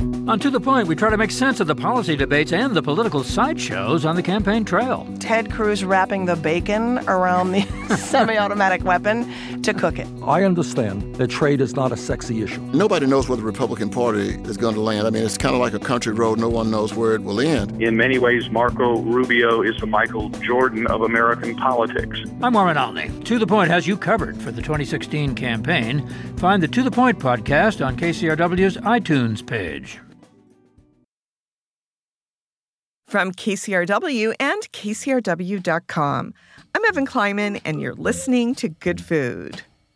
On To The Point, we try to make sense of the policy debates and the political sideshows on the campaign trail. Ted Cruz wrapping the bacon around the semi-automatic weapon to cook it. I understand that trade is not a sexy issue. Nobody knows where the Republican Party is going to land. I mean, it's kind of like a country road. No one knows where it will end. In many ways, Marco Rubio is the Michael Jordan of American politics. I'm Warren Olney. To The Point has you covered for the 2016 campaign. Find the To The Point podcast on KCRW's iTunes page. From KCRW and KCRW.com, I'm Evan Kleiman, and you're listening to Good Food.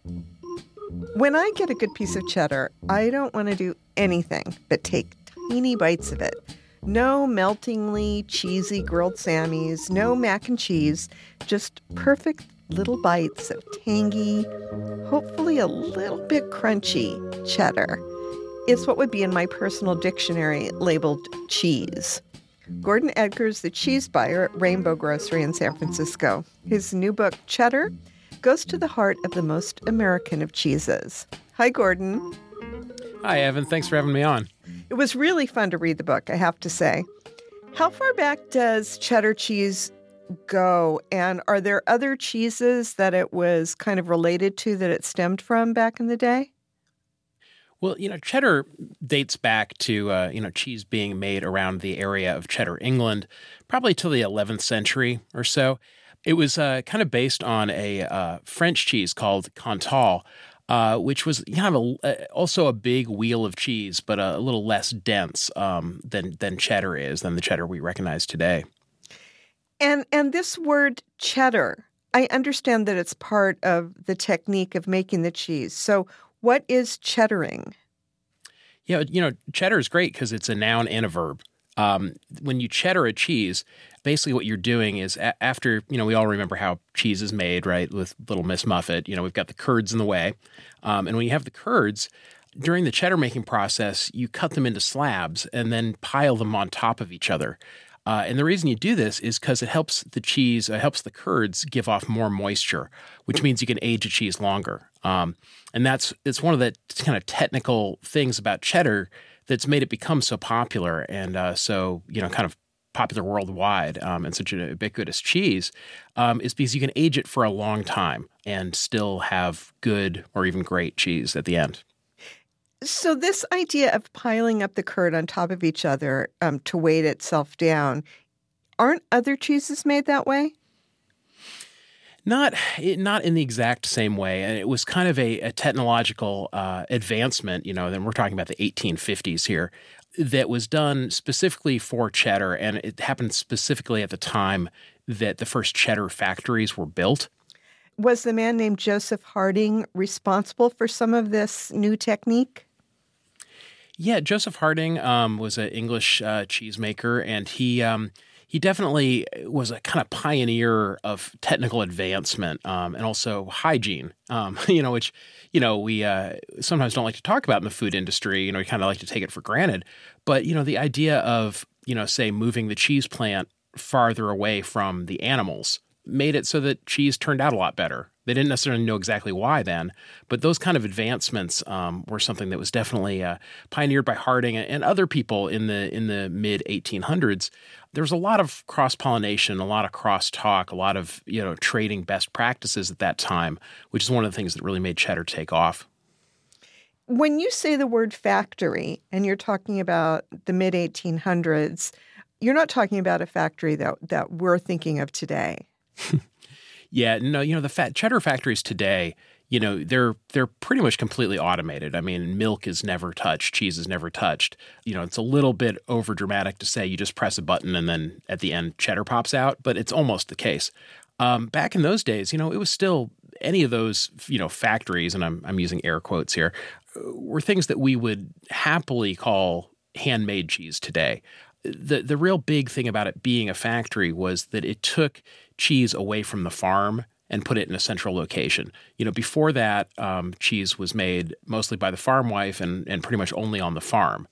When I get a good piece of cheddar, I don't want to do anything but take tiny bites of it. No meltingly cheesy grilled Sammies, no mac and cheese, just perfect little bites of tangy, hopefully a little bit crunchy cheddar. It's what would be in my personal dictionary labeled cheese. Gordon Edgar's the cheese buyer at Rainbow Grocery in San Francisco. His new book, Cheddar, goes to the heart of the most American of cheeses. Hi, Gordon. Hi, Evan. Thanks for having me on. It was really fun to read the book, I have to say. How far back does cheddar cheese go? And are there other cheeses that it was kind of related to that it stemmed from back in the day? Well, cheddar dates back to, cheese being made around the area of Cheddar, England, probably till the 11th century or so. It was kind of based on a French cheese called Cantal, which was kind of also a big wheel of cheese, but a little less dense than cheddar is, than the cheddar we recognize today. And this word cheddar, I understand that it's part of the technique of making the cheese. So what is cheddaring? Yeah, cheddar is great because it's a noun and a verb. When you cheddar a cheese, basically what you're doing is after, we all remember how cheese is made, right, with Little Miss Muffet. We've got the curds in the way. And when you have the curds, during the cheddar making process, you cut them into slabs and then pile them on top of each other. And the reason you do this is because it helps the curds give off more moisture, which means you can age a cheese longer. And it's one of the kind of technical things about cheddar that's made it become so popular and so kind of popular worldwide and such an ubiquitous cheese is because you can age it for a long time and still have good or even great cheese at the end. So this idea of piling up the curd on top of each other to weight itself down, aren't other cheeses made that way? Not in the exact same way. And it was kind of a technological advancement, then we're talking about the 1850s here, that was done specifically for cheddar. And it happened specifically at the time that the first cheddar factories were built. Was the man named Joseph Harding responsible for some of this new technique? Yeah, Joseph Harding was an English cheesemaker, and he definitely was a kind of pioneer of technical advancement and also hygiene, which, we sometimes don't like to talk about in the food industry. We kind of like to take it for granted. But, the idea of, say, moving the cheese plant farther away from the animals made it so that cheese turned out a lot better. They didn't necessarily know exactly why then, but those kind of advancements were something that was definitely pioneered by Harding and other people in the mid 1800s. There was a lot of cross-pollination, a lot of cross-talk, a lot of trading best practices at that time, which is one of the things that really made cheddar take off. When you say the word factory and you're talking about the mid 1800s, you're not talking about a factory that we're thinking of today. Yeah, no, the cheddar factories today, they're pretty much completely automated. I mean, milk is never touched, cheese is never touched. It's a little bit over dramatic to say you just press a button and then at the end cheddar pops out, but it's almost the case. Back in those days, it was still any of those, factories, and I'm using air quotes here, were things that we would happily call handmade cheese today. The real big thing about it being a factory was that it took cheese away from the farm and put it in a central location. Before that, cheese was made mostly by the farm wife and pretty much only on the farm.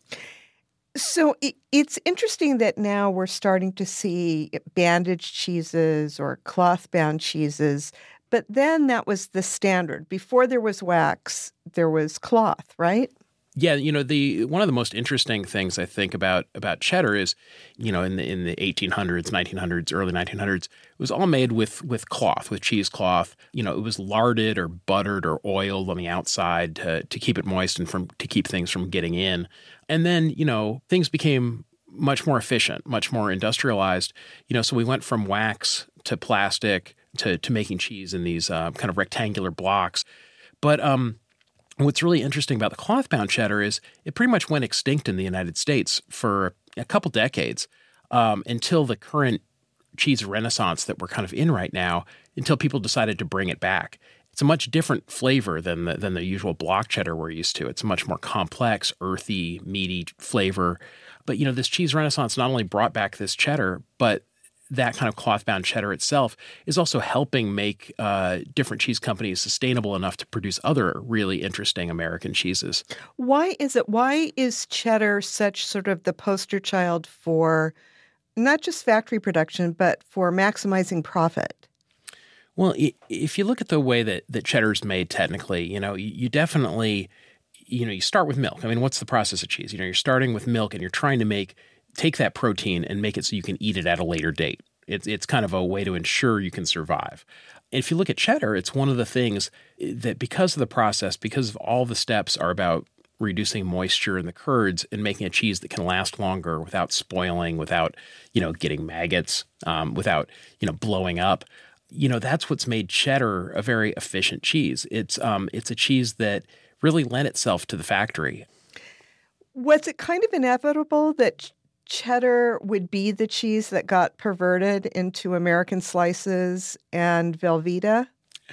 So it's interesting that now we're starting to see bandaged cheeses or cloth-bound cheeses, but then that was the standard. Before there was wax, there was cloth, right? Yeah, one of the most interesting things I think about cheddar is, in the 1800s, 1900s, early 1900s, it was all made with cloth, with cheesecloth. It was larded or buttered or oiled on the outside to keep it moist and to keep things from getting in. And then, things became much more efficient, much more industrialized. So we went from wax to plastic to making cheese in these kind of rectangular blocks. But what's really interesting about the cloth-bound cheddar is it pretty much went extinct in the United States for a couple decades until the current cheese renaissance that we're kind of in right now, until people decided to bring it back. It's a much different flavor than the usual block cheddar we're used to. It's a much more complex, earthy, meaty flavor. But, this cheese renaissance not only brought back this cheddar, but that kind of cloth-bound cheddar itself is also helping make different cheese companies sustainable enough to produce other really interesting American cheeses. Why is cheddar such sort of the poster child for not just factory production, but for maximizing profit? Well, if you look at the way that cheddar is made technically, you definitely, you start with milk. I mean, what's the process of cheese? You're starting with milk and you're trying to take that protein and make it so you can eat it at a later date. It's kind of a way to ensure you can survive. And if you look at cheddar, it's one of the things that because of the process, because of all the steps are about reducing moisture in the curds and making a cheese that can last longer without spoiling, without, getting maggots, without, blowing up. That's what's made cheddar a very efficient cheese. It's a cheese that really lent itself to the factory. Was it kind of inevitable that cheddar would be the cheese that got perverted into American slices and Velveeta?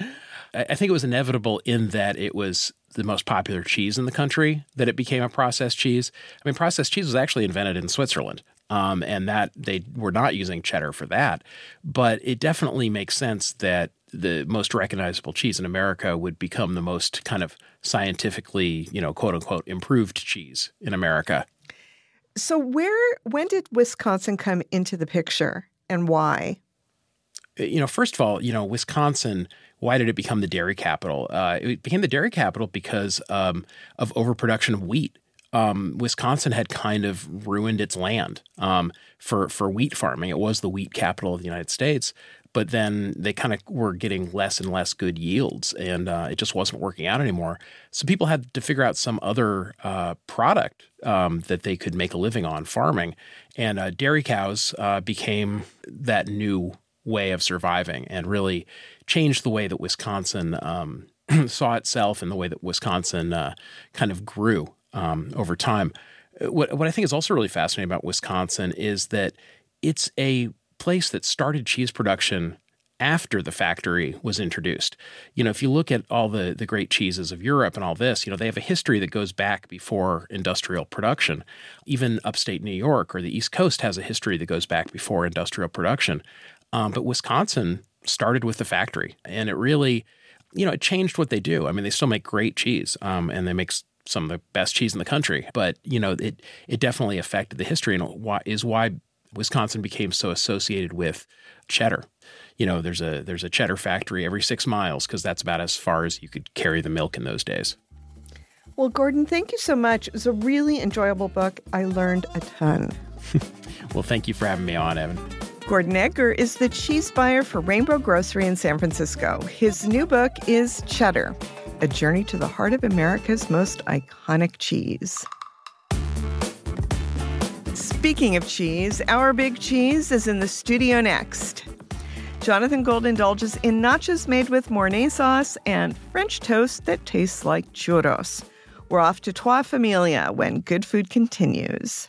I think it was inevitable in that it was the most popular cheese in the country, that it became a processed cheese. I mean, processed cheese was actually invented in Switzerland, and that they were not using cheddar for that. But it definitely makes sense that the most recognizable cheese in America would become the most kind of scientifically, quote unquote, improved cheese in America. So when did Wisconsin come into the picture and why? First of all, Wisconsin, why did it become the dairy capital? It became the dairy capital because of overproduction of wheat. Wisconsin had kind of ruined its land for wheat farming. It was the wheat capital of the United States, but then they kind of were getting less and less good yields, and it just wasn't working out anymore. So people had to figure out some other product that they could make a living on farming, and dairy cows became that new way of surviving and really changed the way that Wisconsin saw itself and the way that Wisconsin kind of grew over time. What I think is also really fascinating about Wisconsin is that it's a place that started cheese production after the factory was introduced. If you look at all the great cheeses of Europe and all this, they have a history that goes back before industrial production. Even upstate New York or the East Coast has a history that goes back before industrial production. But Wisconsin started with the factory, and it really, it changed what they do. I mean, they still make great cheese, and they make some of the best cheese in the country. But, it definitely affected the history, and why Wisconsin became so associated with cheddar. There's a cheddar factory every 6 miles because that's about as far as you could carry the milk in those days. Well, Gordon, thank you so much. It was a really enjoyable book. I learned a ton. Well, thank you for having me on, Evan. Gordon Edgar is the cheese buyer for Rainbow Grocery in San Francisco. His new book is Cheddar, A Journey to the Heart of America's Most Iconic Cheese. Speaking of cheese, our big cheese is in the studio next. Jonathan Gold indulges in nachos made with Mornay sauce and French toast that tastes like churros. We're off to Trois Familia when Good Food continues.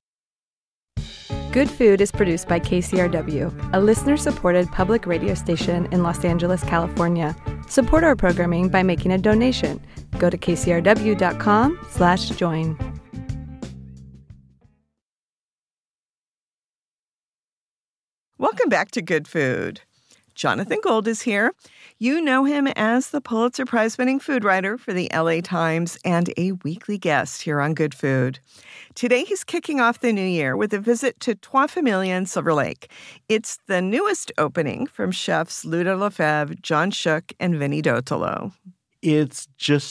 Good Food is produced by KCRW, a listener-supported public radio station in Los Angeles, California. Support our programming by making a donation. Go to kcrw.com/join. Welcome back to Good Food. Jonathan Gold is here. You know him as the Pulitzer Prize-winning food writer for the LA Times and a weekly guest here on Good Food. Today, he's kicking off the new year with a visit to Trois Familia in Silver Lake. It's the newest opening from chefs Luda Lefebvre, John Shook, and Vinnie Dotolo. It's just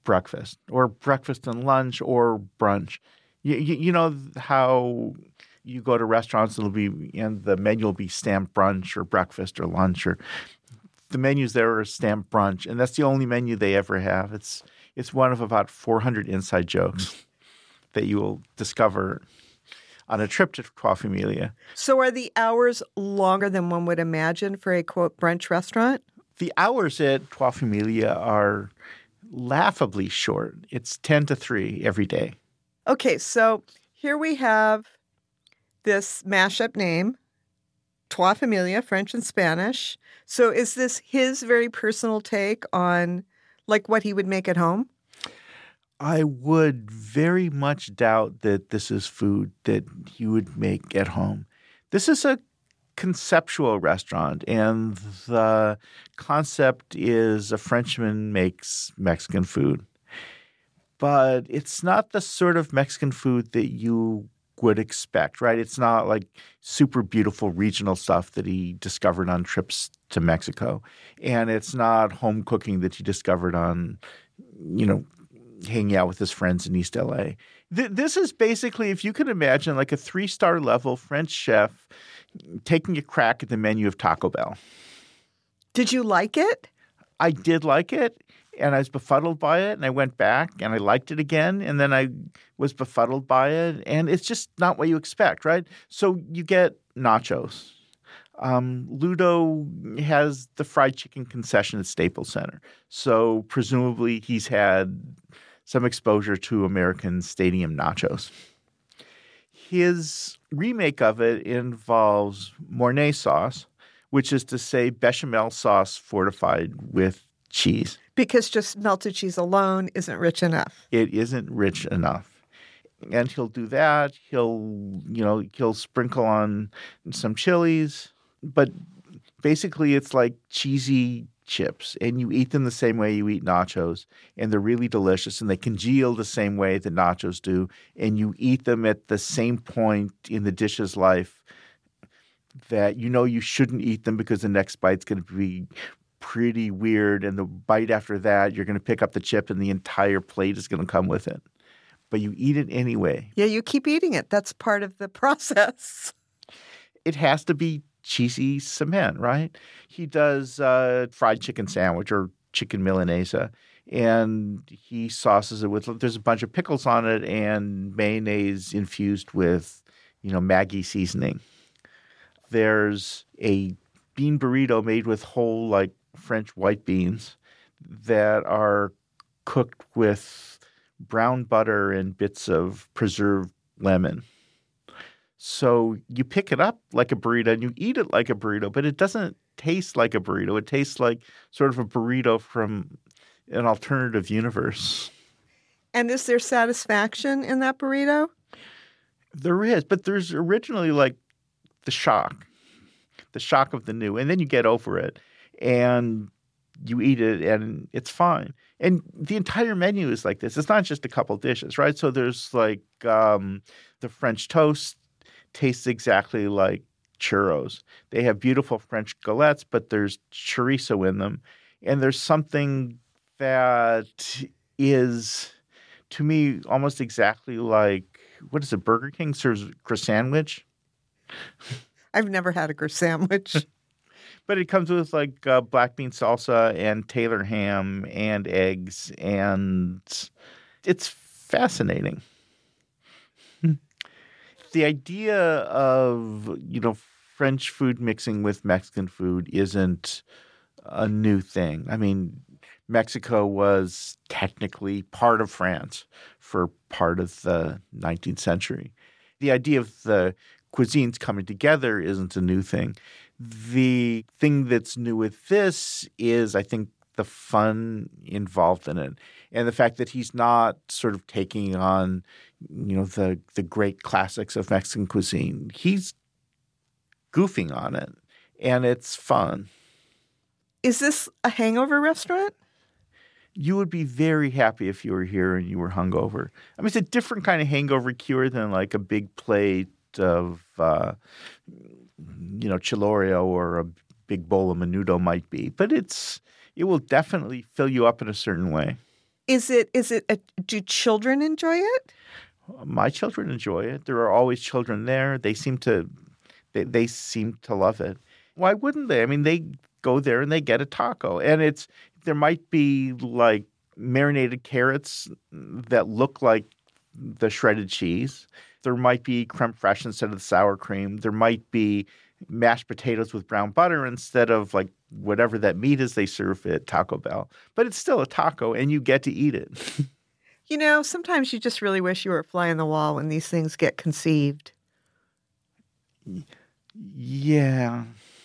breakfast and lunch or brunch. You know how you go to restaurants and the menu will be stamped brunch or breakfast or lunch, or the menus there are stamped brunch, and that's the only menu they ever have. It's one of about 400 inside jokes that you will discover on a trip to Trois Familia. So are the hours longer than one would imagine for a, quote, brunch restaurant? The hours at Trois Familia are laughably short. It's 10 to 3 every day. Okay, so here we have this mashup name, Trois Familia, French and Spanish. So is this his very personal take on like what he would make at home? I would very much doubt that this is food that he would make at home. This is a conceptual restaurant, and the concept is a Frenchman makes Mexican food. But it's not the sort of Mexican food that you would expect, right? It's not like super beautiful regional stuff that he discovered on trips to Mexico. And it's not home cooking that he discovered on, hanging out with his friends in East LA. This is basically, if you could imagine, like a 3-star level French chef taking a crack at the menu of Taco Bell. Did you like it? I did like it, and I was befuddled by it, and I went back, and I liked it again, and then I was befuddled by it, and it's just not what you expect, right? So you get nachos. Ludo has the fried chicken concession at Staples Center, so presumably he's had some exposure to American Stadium nachos. His remake of it involves Mornay sauce, which is to say bechamel sauce fortified with cheese. Because just melted cheese alone isn't rich enough. It isn't rich enough. And he'll do that. He'll sprinkle on some chilies. But basically it's like cheesy chips, and you eat them the same way you eat nachos, and they're really delicious, and they congeal the same way that nachos do, and you eat them at the same point in the dish's life that you shouldn't eat them because the next bite's going to be pretty weird, and the bite after that you're going to pick up the chip and the entire plate is going to come with it. But you eat it anyway. Yeah, you keep eating it. That's part of the process. It has to be cheesy cement, right? He does fried chicken sandwich or chicken Milanese, and he sauces it with, there's a bunch of pickles on it and mayonnaise infused with, Maggi seasoning. There's a bean burrito made with whole, like, French white beans that are cooked with brown butter and bits of preserved lemon. So you pick it up like a burrito and you eat it like a burrito, but it doesn't taste like a burrito. It tastes like sort of a burrito from an alternative universe. And is there satisfaction in that burrito? There is, but there's originally like the shock of the new, and then you get over it and you eat it and it's fine. And the entire menu is like this. It's not just a couple dishes, right? So there's like the French toast tastes exactly like churros. They have beautiful French galettes, but there's chorizo in them. And there's something that is, to me, almost exactly like, what is it, Burger King serves a sandwich? I've never had a sandwich. But it comes with like black bean salsa and Taylor ham and eggs, and it's fascinating. The idea of, French food mixing with Mexican food isn't a new thing. I mean, Mexico was technically part of France for part of the 19th century. The idea of the cuisines coming together isn't a new thing. The thing that's new with this is, I think, the fun involved in it, and the fact that he's not sort of taking on, the great classics of Mexican cuisine. He's goofing on it, and it's fun. Is this a hangover restaurant? You would be very happy if you were here and you were hungover. I mean, it's a different kind of hangover cure than like a big plate of, chilorio or a big bowl of menudo might be. But it will definitely fill you up in a certain way. Do children enjoy it? My children enjoy it. There are always children there. They seem to love it. Why wouldn't they? I mean, they go there and they get a taco, and there might be like marinated carrots that look like the shredded cheese. There might be creme fraiche instead of the sour cream. There might be mashed potatoes with brown butter instead of like whatever that meat is they serve at Taco Bell. But it's still a taco, and you get to eat it. You know, sometimes you just really wish you were a fly on the wall when these things get conceived. Yeah.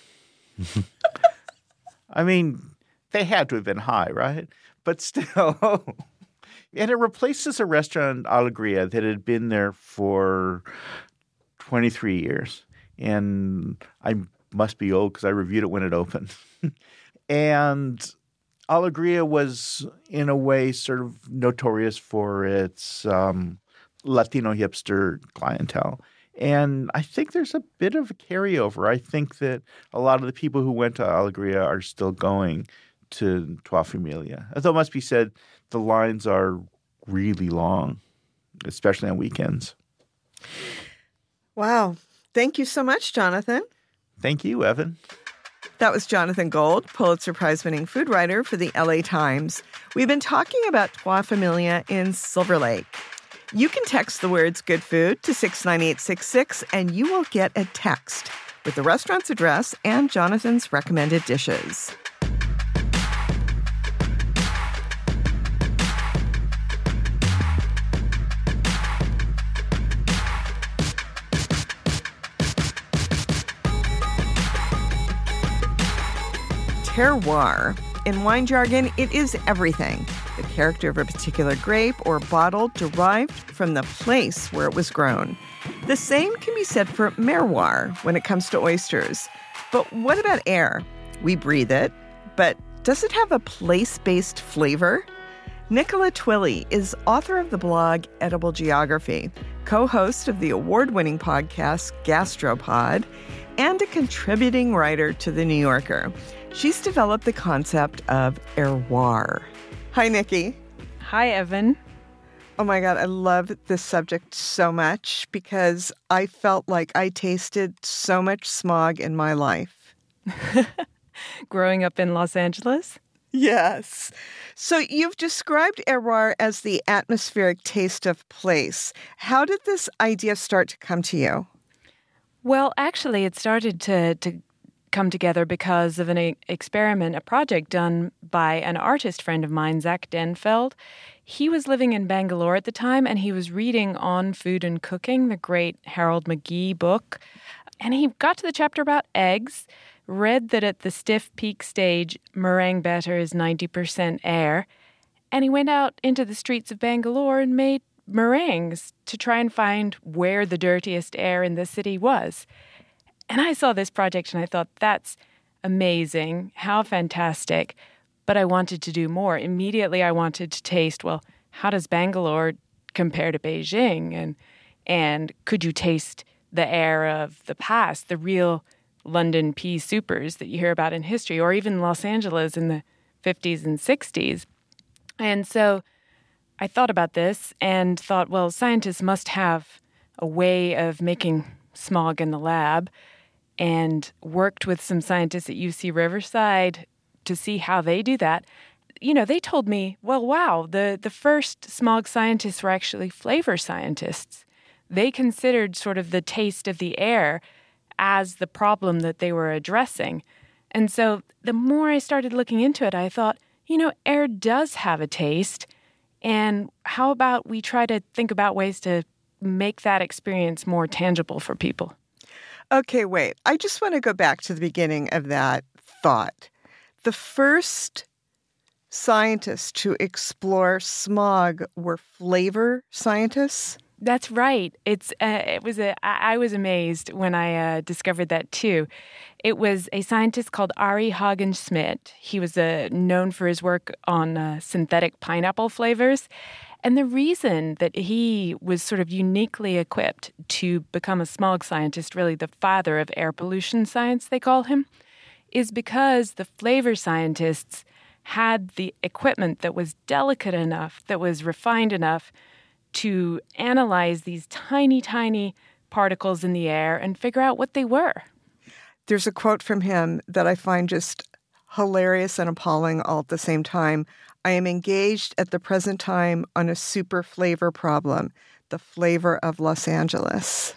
I mean, they had to have been high, right? But still. And it replaces a restaurant, Alegria, that had been there for 23 years. And I must be old because I reviewed it when it opened. And Alegria was, in a way, sort of notorious for its Latino hipster clientele. And I think there's a bit of a carryover. I think that a lot of the people who went to Alegria are still going to Tua Familia. Although it must be said, the lines are really long, especially on weekends. Wow. Thank you so much, Jonathan. Thank you, Evan. That was Jonathan Gold, Pulitzer Prize-winning food writer for the LA Times. We've been talking about Tua Familia in Silver Lake. You can text the words good food to 69866 and you will get a text with the restaurant's address and Jonathan's recommended dishes. Terroir. In wine jargon, it is everything. The character of a particular grape or bottle derived from the place where it was grown. The same can be said for merroir when it comes to oysters. But what about air? We breathe it, but does it have a place-based flavor? Nicola Twilley is author of the blog Edible Geography, co-host of the award-winning podcast Gastropod, and a contributing writer to The New Yorker. She's developed the concept of terroir. Hi, Nikki. Hi, Evan. Oh my God, I love this subject so much because I felt like I tasted so much smog in my life. Growing up in Los Angeles? Yes. So you've described terroir as the atmospheric taste of place. How did this idea start to come to you? Well, actually, it started to come together because of an experiment, a project done by an artist friend of mine, Zach Denfeld. He was living in Bangalore at the time, and he was reading On Food and Cooking, the great Harold McGee book. And he got to the chapter about eggs, read that at the stiff peak stage, meringue batter is 90% air, and he went out into the streets of Bangalore and made meringues to try and find where the dirtiest air in the city was. And I saw this project and I thought, that's amazing. How fantastic. But I wanted to do more. Immediately I wanted to taste, well, how does Bangalore compare to Beijing? And could you taste the air of the past, the real London pea supers that you hear about in history, or even Los Angeles in the 50s and 60s? And so I thought about this and thought, well, scientists must have a way of making smog in the lab, and worked with some scientists at UC Riverside to see how they do that. You know, they told me, well, wow, the first smog scientists were actually flavor scientists. They considered sort of the taste of the air as the problem that they were addressing. And so the more I started looking into it, I thought, you know, air does have a taste. And how about we try to think about ways to make that experience more tangible for people? Okay, wait. I just want to go back to the beginning of that thought. The first scientists to explore smog were flavor scientists? That's right. I was amazed when I discovered that too. It was a scientist called Ari Hagen-Smit. He was known for his work on synthetic pineapple flavors. And the reason that he was sort of uniquely equipped to become a smog scientist, really the father of air pollution science, they call him, is because the flavor scientists had the equipment that was delicate enough, that was refined enough to analyze these tiny, tiny particles in the air and figure out what they were. There's a quote from him that I find just hilarious and appalling all at the same time. I am engaged at the present time on a super flavor problem, the flavor of Los Angeles.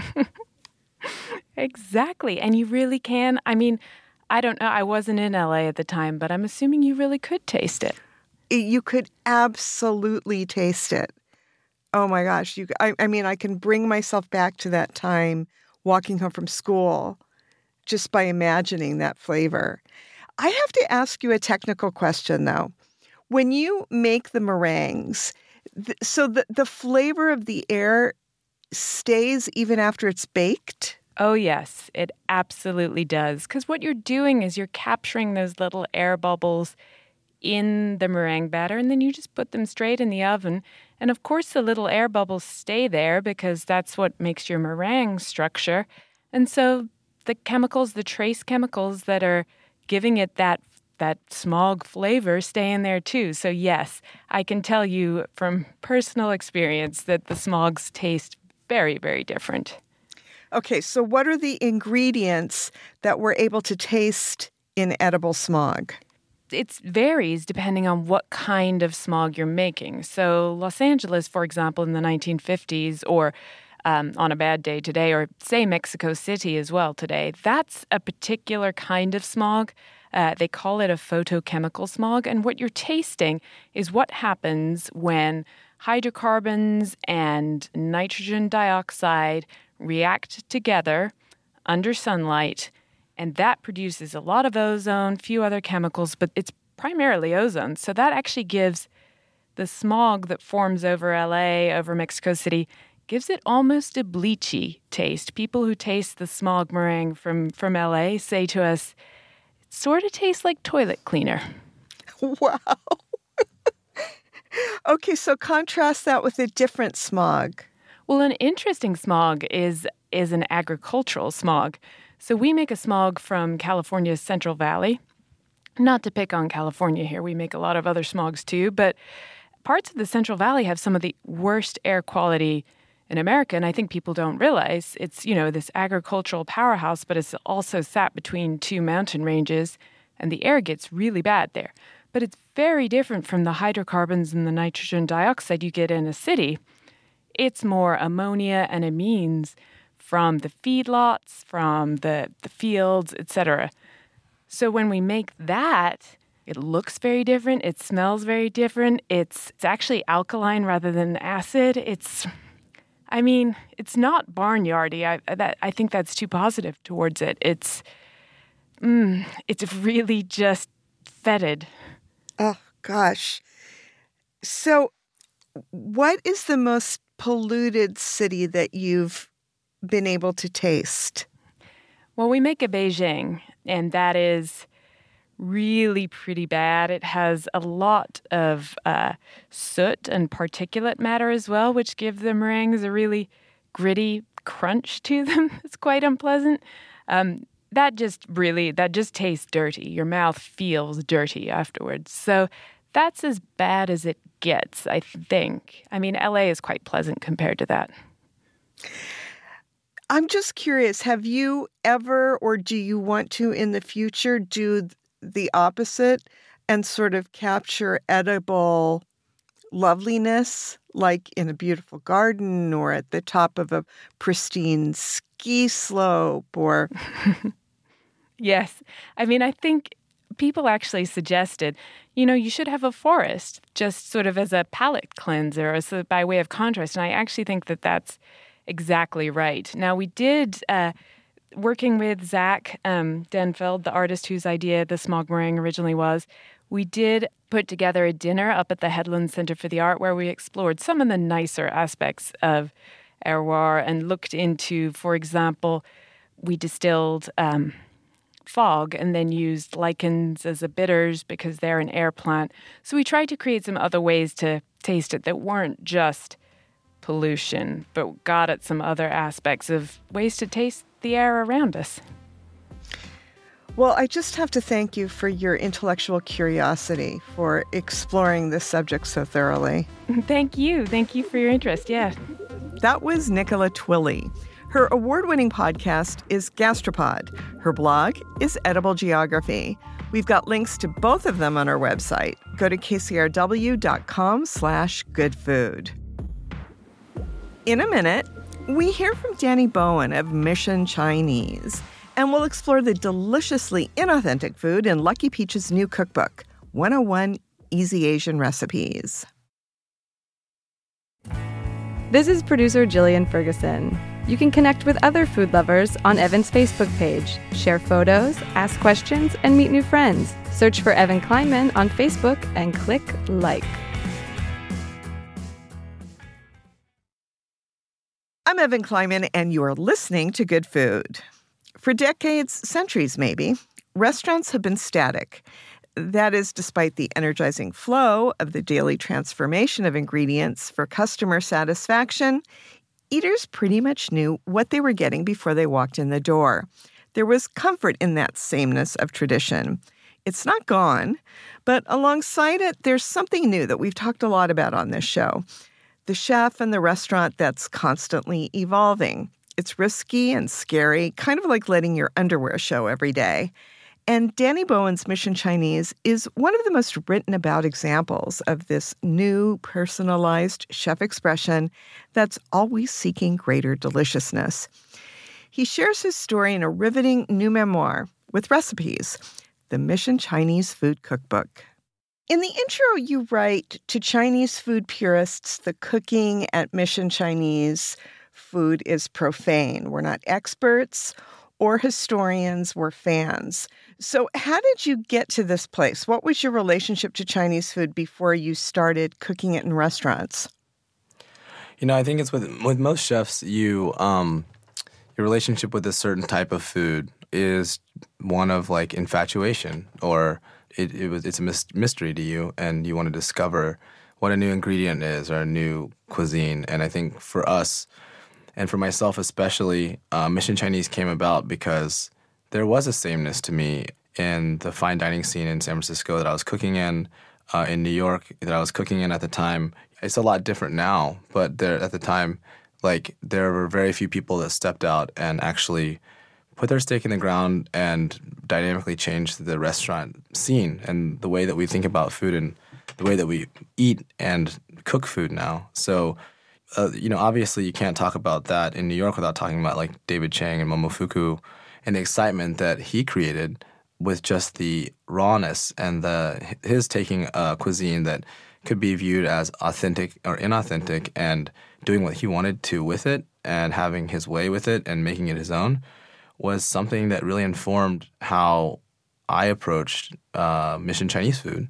Exactly. And you really can. I mean, I don't know. I wasn't in LA at the time, but I'm assuming you really could taste it. You could absolutely taste it. Oh my gosh. I mean, I can bring myself back to that time walking home from school just by imagining that flavor. I have to ask you a technical question, though. When you make the meringues, so the flavor of the air stays even after it's baked? Oh, yes, it absolutely does. Because what you're doing is you're capturing those little air bubbles in the meringue batter, and then you just put them straight in the oven. And of course, the little air bubbles stay there because that's what makes your meringue structure. And so the chemicals, the trace chemicals that are giving it that smog flavor stay in there too. So yes, I can tell you from personal experience that the smogs taste very, very different. Okay, so what are the ingredients that we're able to taste in edible smog? It varies depending on what kind of smog you're making. So Los Angeles, for example, in the 1950s, or on a bad day today, or say Mexico City as well today, that's a particular kind of smog. They call it a photochemical smog. And what you're tasting is what happens when hydrocarbons and nitrogen dioxide react together under sunlight, and that produces a lot of ozone, few other chemicals, but it's primarily ozone. So that actually gives the smog that forms over LA, over Mexico City, gives it almost a bleachy taste. People who taste the smog meringue from LA say to us, it sort of tastes like toilet cleaner. Wow. Okay, so contrast that with a different smog. Well, an interesting smog is an agricultural smog. So we make a smog from California's Central Valley. Not to pick on California here, we make a lot of other smogs too, but parts of the Central Valley have some of the worst air quality in America, and I think people don't realize it's, this agricultural powerhouse, but it's also sat between two mountain ranges, and the air gets really bad there. But it's very different from the hydrocarbons and the nitrogen dioxide you get in a city. It's more ammonia and amines from the feedlots, from the fields, etc. So when we make that, it looks very different. It smells very different. It's actually alkaline rather than acid. It's not barnyardy. I think that's too positive towards it. It's really just fetid. Oh, gosh. So what is the most polluted city that you've been able to taste? Well, we make a Beijing, and that is really pretty bad. It has a lot of soot and particulate matter as well, which give the meringues a really gritty crunch to them. It's quite unpleasant. That just tastes dirty. Your mouth feels dirty afterwards. So that's as bad as it gets, I think. I mean, LA is quite pleasant compared to that. I'm just curious, have you ever, or do you want to in the future, do the opposite and sort of capture edible loveliness, like in a beautiful garden or at the top of a pristine ski slope or... Yes. I mean, I think people actually suggested, you should have a forest just sort of as a palate cleanser, as by way of contrast. And I actually think that that's exactly right. Now, we did, working with Zach Denfeld, the artist whose idea the smog meringue originally was, we did put together a dinner up at the Headland Center for the Art where we explored some of the nicer aspects of terroir and looked into, for example, we distilled fog and then used lichens as a bitters because they're an air plant. So we tried to create some other ways to taste it that weren't just pollution, but got at some other aspects of ways to taste the air around us. Well, I just have to thank you for your intellectual curiosity, for exploring this subject so thoroughly. Thank you. Thank you for your interest. Yeah. That was Nicola Twilley. Her award-winning podcast is Gastropod. Her blog is Edible Geography. We've got links to both of them on our website. Go to kcrw.com/goodfood. In a minute, we hear from Danny Bowen of Mission Chinese, and we'll explore the deliciously inauthentic food in Lucky Peach's new cookbook, 101 Easy Asian Recipes. This is producer Jillian Ferguson. You can connect with other food lovers on Evan's Facebook page, share photos, ask questions, and meet new friends. Search for Evan Kleinman on Facebook and click like. I'm Evan Kleinman, and you are listening to Good Food. For decades, centuries maybe, restaurants have been static. That is, despite the energizing flow of the daily transformation of ingredients for customer satisfaction, eaters pretty much knew what they were getting before they walked in the door. There was comfort in that sameness of tradition. It's not gone, but alongside it, there's something new that we've talked a lot about on this show. The chef and the restaurant that's constantly evolving. It's risky and scary, kind of like letting your underwear show every day. And Danny Bowen's Mission Chinese is one of the most written about examples of this new, personalized chef expression that's always seeking greater deliciousness. He shares his story in a riveting new memoir with recipes, the Mission Chinese Food Cookbook. In the intro, you write, to Chinese food purists, the cooking at Mission Chinese food is profane. We're not experts or historians, we're fans. So how did you get to this place? What was your relationship to Chinese food before you started cooking it in restaurants? You know, I think it's with most chefs, your relationship with a certain type of food is one of like infatuation, or it's a mystery to you, and you want to discover what a new ingredient is or a new cuisine. And I think for us, and for myself especially, Mission Chinese came about because there was a sameness to me in the fine dining scene in San Francisco that I was cooking in New York that I was cooking in at the time. It's a lot different now, but at the time, like, there were very few people that stepped out and actually put their stake in the ground and dynamically changed the restaurant scene and the way that we think about food and the way that we eat and cook food now. So, obviously you can't talk about that in New York without talking about like David Chang and Momofuku and the excitement that he created with just the rawness and his taking a cuisine that could be viewed as authentic or inauthentic and doing what he wanted to with it and having his way with it and making it his own was something that really informed how I approached Mission Chinese food.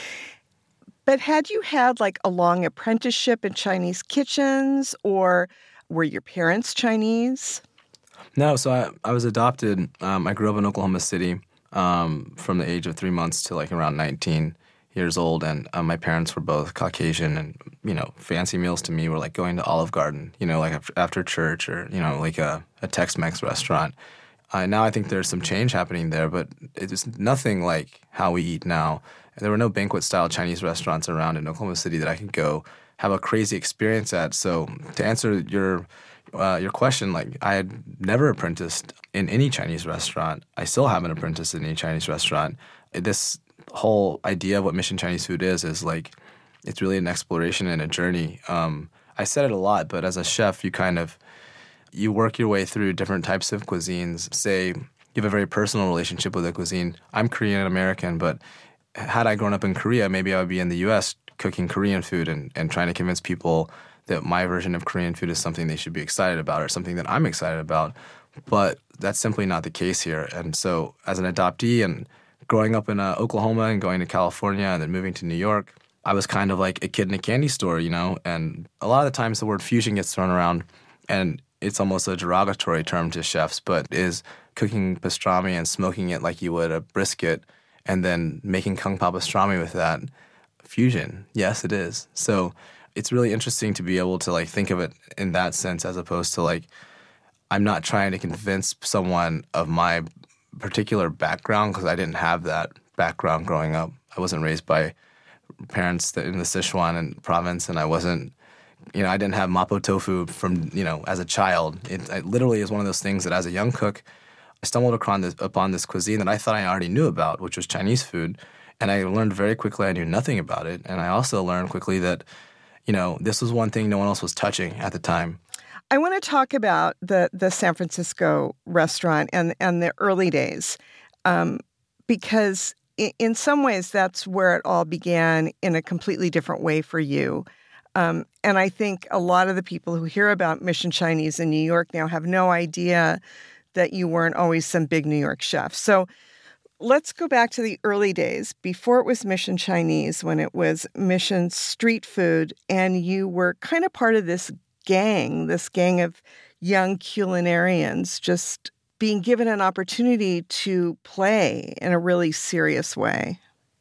But had you had like a long apprenticeship in Chinese kitchens, or were your parents Chinese? No, so I was adopted. I grew up in Oklahoma City from the age of 3 months to like around 19 years old, and my parents were both Caucasian, and fancy meals to me were like going to Olive Garden, like after church, or like a Tex-Mex restaurant. Now I think there's some change happening there, but it's nothing like how we eat now. There were no banquet-style Chinese restaurants around in Oklahoma City that I could go have a crazy experience at. So to answer your question, like, I had never apprenticed in any Chinese restaurant. I still haven't apprenticed in any Chinese restaurant. This whole idea of what Mission Chinese food is like, it's really an exploration and a journey. I said it a lot, but as a chef, you work your way through different types of cuisines. Say you have a very personal relationship with a cuisine. I'm Korean American, but had I grown up in Korea, maybe I would be in the U.S. cooking Korean food and trying to convince people that my version of Korean food is something they should be excited about or something that I'm excited about. But that's simply not the case here. And so as an adoptee and growing up in Oklahoma and going to California and then moving to New York, I was kind of like a kid in a candy store, And a lot of the times the word fusion gets thrown around, and it's almost a derogatory term to chefs, but is cooking pastrami and smoking it like you would a brisket and then making kung pao pastrami with that fusion. Yes, it is. So it's really interesting to be able to like think of it in that sense, as opposed to like, I'm not trying to convince someone of my particular background because I didn't have that background growing up. I wasn't raised by parents that in the Sichuan province, and I wasn't, I didn't have mapo tofu from, as a child. It literally is one of those things that as a young cook, I stumbled upon this cuisine that I thought I already knew about, which was Chinese food. And I learned very quickly I knew nothing about it. And I also learned quickly that, this was one thing no one else was touching at the time. I want to talk about the San Francisco restaurant and the early days, because in some ways that's where it all began in a completely different way for you. And I think a lot of the people who hear about Mission Chinese in New York now have no idea that you weren't always some big New York chef. So let's go back to the early days, before it was Mission Chinese, when it was Mission Street Food, and you were kind of part of this gang of young culinarians just being given an opportunity to play in a really serious way.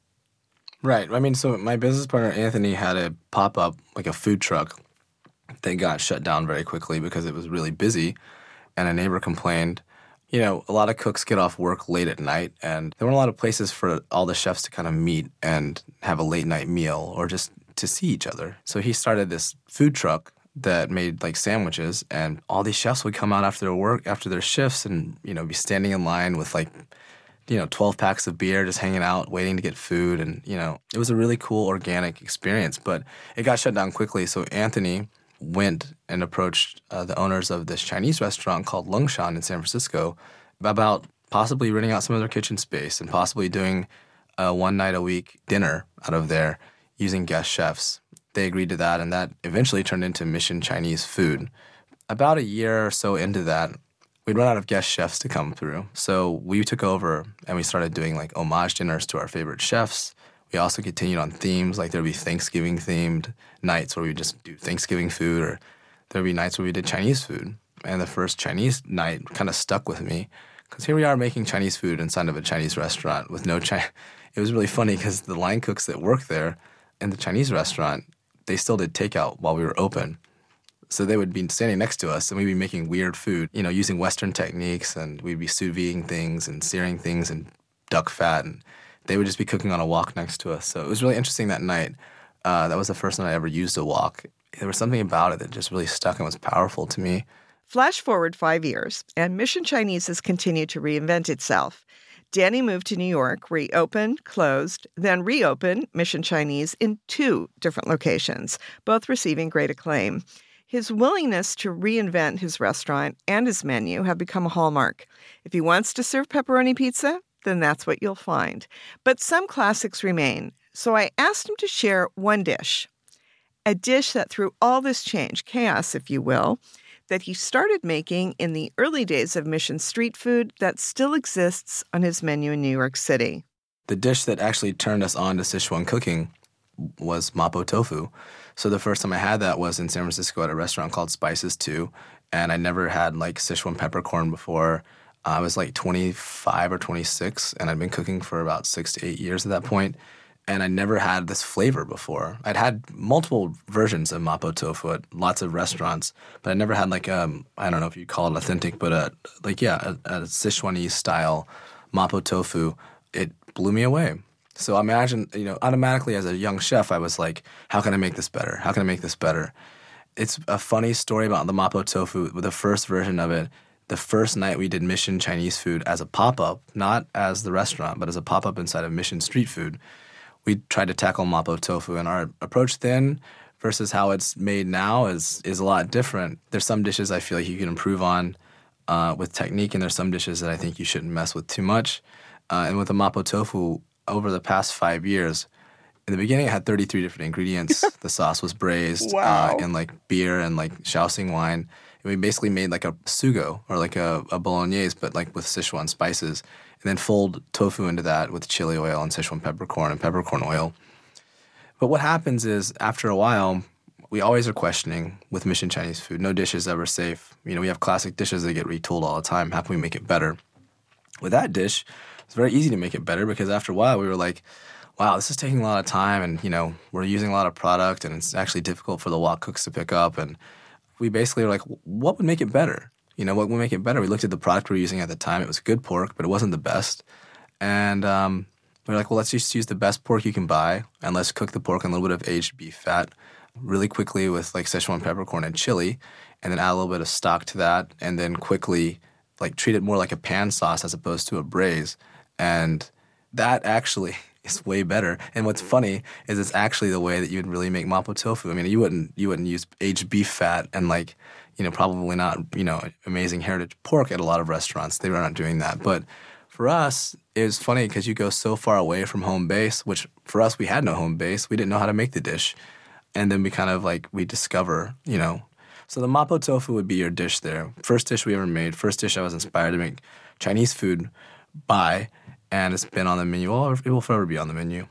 Right. I mean, so my business partner, Anthony, had a pop-up, like a food truck that got shut down very quickly because it was really busy, and a neighbor complained. A lot of cooks get off work late at night, and there weren't a lot of places for all the chefs to kind of meet and have a late-night meal or just to see each other. So he started this food truck that made like sandwiches, and all these chefs would come out after their work, after their shifts, and, be standing in line with 12 packs of beer, just hanging out, waiting to get food. And, it was a really cool organic experience, but it got shut down quickly. So Anthony went and approached the owners of this Chinese restaurant called Longshan in San Francisco about possibly renting out some of their kitchen space and possibly doing a one-night-a-week dinner out of there using guest chefs. They agreed to that, and that eventually turned into Mission Chinese Food. About a year or so into that, we'd run out of guest chefs to come through. So we took over, and we started doing homage dinners to our favorite chefs. We also continued on themes, like there'd be Thanksgiving-themed nights where we just do Thanksgiving food, or there'd be nights where we did Chinese food. And the first Chinese night kind of stuck with me, because here we are making Chinese food inside of a Chinese restaurant with no Chinese. It was really funny because the line cooks that worked there in the Chinese restaurant, they still did takeout while we were open. So they would be standing next to us, and we'd be making weird food, using Western techniques, and we'd be sous videing things and searing things in duck fat, and they would just be cooking on a wok next to us. So it was really interesting that night. That was the first night I ever used a wok. There was something about it that just really stuck and was powerful to me. Flash forward 5 years, and Mission Chinese has continued to reinvent itself. Danny moved to New York, reopened, closed, then reopened Mission Chinese in 2 different locations, both receiving great acclaim. His willingness to reinvent his restaurant and his menu have become a hallmark. If he wants to serve pepperoni pizza, then that's what you'll find. But some classics remain, so I asked him to share one dish. A dish that through all this change, chaos if you will, that he started making in the early days of Mission Street Food that still exists on his menu in New York City. The dish that actually turned us on to Sichuan cooking was mapo tofu. So the first time I had that was in San Francisco at a restaurant called Spices 2, and I never had Sichuan peppercorn before. I was 25 or 26, and I'd been cooking for about 6 to 8 years at that point, and I never had this flavor before. I'd had multiple versions of mapo tofu at lots of restaurants, but I never had I don't know if you call it authentic, but a Sichuanese style mapo tofu. It blew me away. So imagine, automatically as a young chef, I was like, how can I make this better? How can I make this better? It's a funny story about the mapo tofu. With the first version of it, the first night we did Mission Chinese Food as a pop-up, not as the restaurant, but as a pop-up inside of Mission Street Food, we tried to tackle mapo tofu. And our approach then versus how it's made now is a lot different. There's some dishes I feel like you can improve on with technique, and there's some dishes that I think you shouldn't mess with too much. And with the mapo tofu, over the past 5 years, in the beginning, it had 33 different ingredients. The sauce was braised in beer and Shaoxing wine. And we basically made a sugo or a bolognese, but with Sichuan spices, and then fold tofu into that with chili oil and Sichuan peppercorn and peppercorn oil. But what happens is, after a while, we always are questioning with Mission Chinese Food. No dish is ever safe. We have classic dishes that get retooled all the time. How can we make it better? With that dish, it's very easy to make it better because after a while we were like, wow, this is taking a lot of time, and we're using a lot of product, and it's actually difficult for the wok cooks to pick up. And we basically were like, what would make it better? what will make it better? We looked at the product we were using at the time. It was good pork, but it wasn't the best. And we were like, well, let's just use the best pork you can buy, and let's cook the pork in a little bit of aged beef fat really quickly with like Szechuan peppercorn and chili, and then add a little bit of stock to that, and then quickly like treat it more like a pan sauce as opposed to a braise. And that actually is way better. And what's funny is it's actually the way that you would really make mapo tofu. I mean, you wouldn't use aged beef fat and like, probably not, amazing heritage pork at a lot of restaurants. They were not doing that. But for us, it was funny because you go so far away from home base, which for us, we had no home base. We didn't know how to make the dish. And then we kind of like, we discover, So the mapo tofu would be your dish there. First dish we ever made. First dish I was inspired to make Chinese food by. And it's been on the menu. Well, it will forever be on the menu.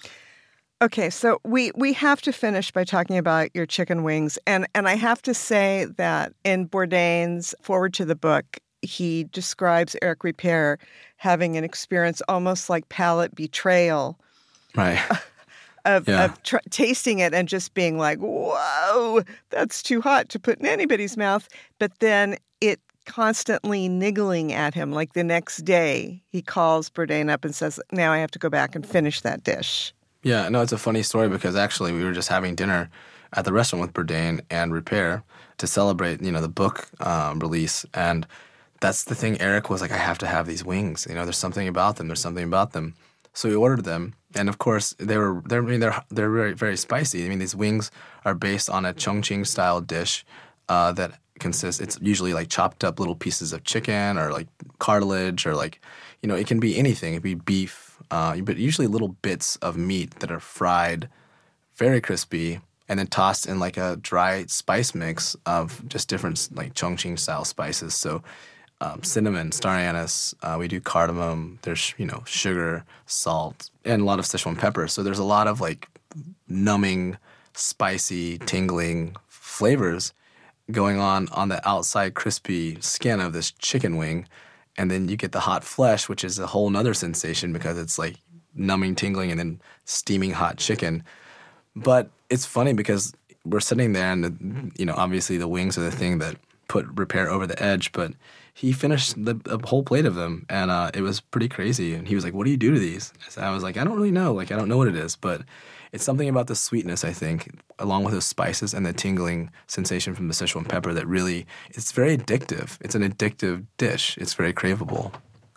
Okay, so we have to finish by talking about your chicken wings. And I have to say that in Bourdain's foreword to the book, he describes Eric Ripert having an experience almost like palate betrayal. Right. of tasting it and just being like, whoa, that's too hot to put in anybody's mouth. But then it constantly niggling at him. Like the next day, he calls Bourdain up and says, now I have to go back and finish that dish. Yeah, no, it's a funny story because actually we were just having dinner at the restaurant with Bourdain and Ripert to celebrate, the book release. And that's the thing. Eric was like, I have to have these wings. There's something about them. There's something about them. So we ordered them. And of course, they're very, very spicy. I mean, these wings are based on a Chongqing style dish that consists. It's usually like chopped up little pieces of chicken or like cartilage or like, it can be anything. It could be beef, but usually little bits of meat that are fried, very crispy, and then tossed in like a dry spice mix of just different like Chongqing style spices. So cinnamon, star anise, we do cardamom, there's, sugar, salt, and a lot of Szechuan pepper. So there's a lot of like numbing, spicy, tingling flavors going on the outside crispy skin of this chicken wing. And then you get the hot flesh, which is a whole nother sensation because it's like numbing, tingling, and then steaming hot chicken. But it's funny because we're sitting there and, obviously the wings are the thing that put Ripert over the edge, but he finished a whole plate of them, and it was pretty crazy. And he was like, what do you do to these? So I was like, I don't really know. Like, I don't know what it is, but it's something about the sweetness, I think, along with those spices and the tingling sensation from the Szechuan pepper that really, it's very addictive. It's an addictive dish. It's very craveable.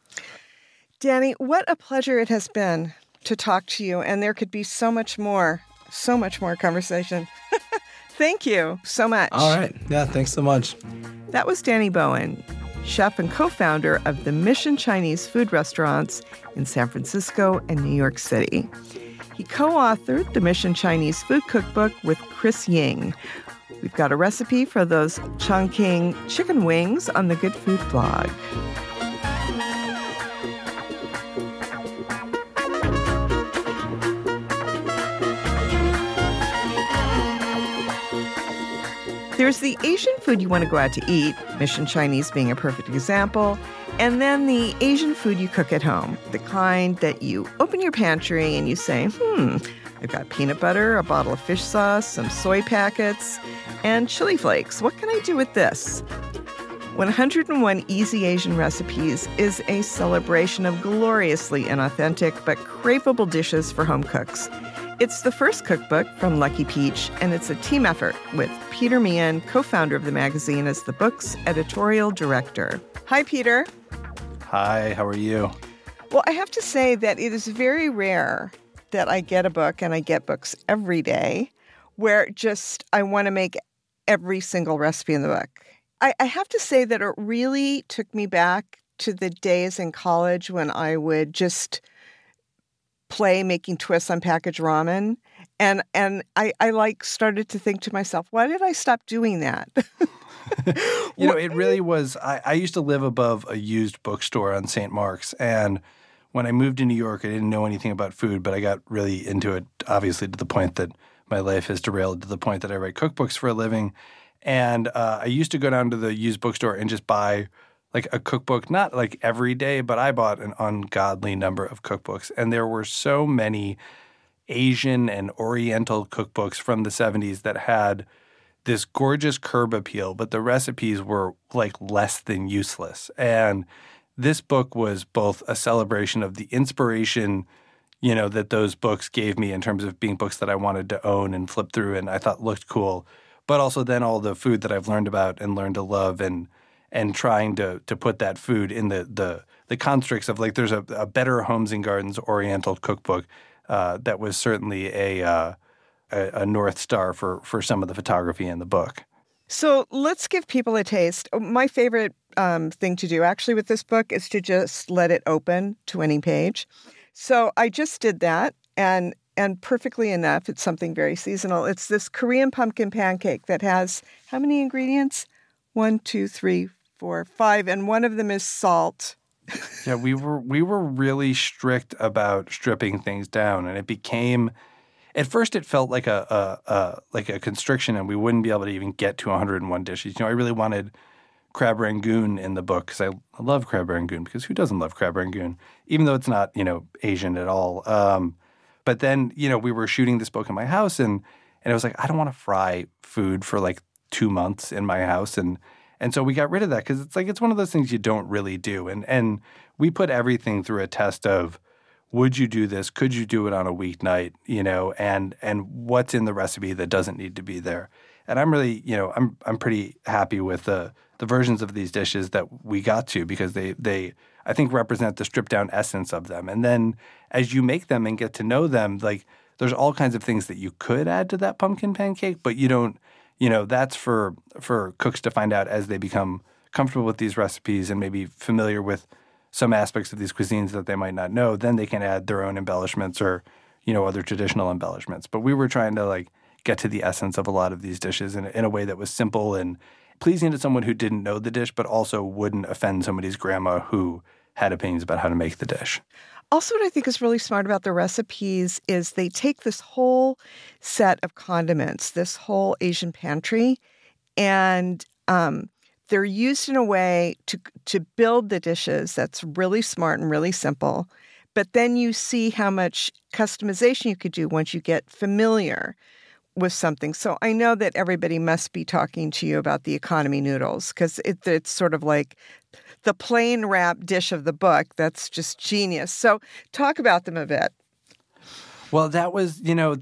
Danny, what a pleasure it has been to talk to you, and there could be so much more conversation. Thank you so much. All right. Yeah, thanks so much. That was Danny Bowen, chef and co-founder of the Mission Chinese food restaurants in San Francisco and New York City. He co-authored the Mission Chinese Food Cookbook with Chris Ying. We've got a recipe for those Chongqing chicken wings on the Good Food blog. There's the Asian food you want to go out to eat, Mission Chinese being a perfect example, and then the Asian food you cook at home, the kind that you open your pantry and you say, I've got peanut butter, a bottle of fish sauce, some soy packets, and chili flakes. What can I do with this? 101 Easy Asian Recipes is a celebration of gloriously inauthentic but craveable dishes for home cooks. It's the first cookbook from Lucky Peach, and it's a team effort with Peter Meehan, co-founder of the magazine, as the book's editorial director. Hi, Peter. Hi, how are you? Well, I have to say that it is very rare that I get a book, and I get books every day, where just I want to make every single recipe in the book. I have to say that it really took me back to the days in college when I would just play making twists on packaged ramen. And I like started to think to myself, why did I stop doing that? It really was, I used to live above a used bookstore on St. Mark's. And when I moved to New York, I didn't know anything about food, but I got really into it, obviously, to the point that my life has derailed to the point that I write cookbooks for a living. And I used to go down to the used bookstore and just buy like a cookbook, not like every day, but I bought an ungodly number of cookbooks. And there were so many Asian and Oriental cookbooks from the 70s that had this gorgeous curb appeal, but the recipes were like less than useless. And this book was both a celebration of the inspiration, you know, that those books gave me in terms of being books that I wanted to own and flip through and I thought looked cool, but also then all the food that I've learned about and learned to love and trying to put that food in the constructs of, like, there's a Better Homes and Gardens Oriental cookbook that was certainly a North Star for some of the photography in the book. So let's give people a taste. My favorite thing to do actually with this book is to just let it open to any page. So I just did that, and perfectly enough, it's something very seasonal. It's this Korean pumpkin pancake that has how many ingredients? 1, 2, 3, 4, 5, and one of them is salt. Yeah, we were really strict about stripping things down, and it became. At first, it felt like a constriction, and we wouldn't be able to even get to 101 dishes. You know, I really wanted crab rangoon in the book because I love crab rangoon, because who doesn't love crab rangoon, even though it's not, you know, Asian at all. But then, you know, we were shooting this book in my house, and it was like, I don't want to fry food for like 2 months in my house, and so we got rid of that because it's like it's one of those things you don't really do, and we put everything through a test of, would you do this? Could you do it on a weeknight? You know, and what's in the recipe that doesn't need to be there? And I'm really, you know, I'm pretty happy with the versions of these dishes that we got to, because they I think represent the stripped down essence of them. And then as you make them and get to know them, like, there's all kinds of things that you could add to that pumpkin pancake, but you don't. You know, that's for cooks to find out as they become comfortable with these recipes and maybe familiar with some aspects of these cuisines that they might not know. Then they can add their own embellishments or, you know, other traditional embellishments. But we were trying to, like, get to the essence of a lot of these dishes in a way that was simple and pleasing to someone who didn't know the dish, but also wouldn't offend somebody's grandma who had opinions about how to make the dish. Also, what I think is really smart about the recipes is they take this whole set of condiments, this whole Asian pantry, and they're used in a way to build the dishes that's really smart and really simple. But then you see how much customization you could do once you get familiar with something. So I know that everybody must be talking to you about the economy noodles, because it's sort of like the plain wrap dish of the book. That's just genius. So talk about them a bit. Well, that was